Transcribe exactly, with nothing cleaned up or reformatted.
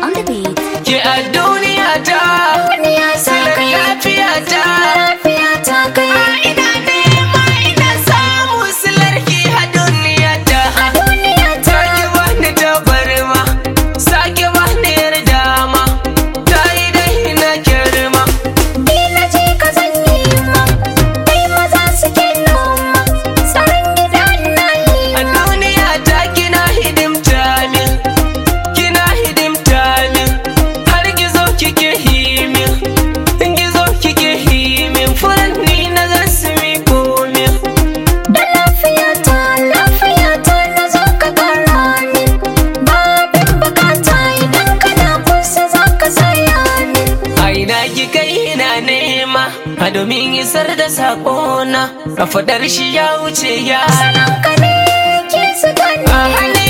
on the beat. Ke a duniya ta, silar lafiya ta, a ina nema ina samu silar ki a duniya ta. Sake bani tabarma, sake bani yarda ma, ta yi dai na girma. Ina ji ka zanyi ma, kai maza suke noma, tsaron gida na yi. A duniya ta kina hidimta min, kina hidimta min, har gizo kike himin, gizo kike himin, furanni na zasu miko min. Da lafiyata, lafiyata na zo ka kara min. Babin bukata idan kana kusa za ka saya min. Aina kika ina nema, a domin isar da saƙona, a faɗar shi ya wuce yana. Sanan ka ne ke su gani. A hannun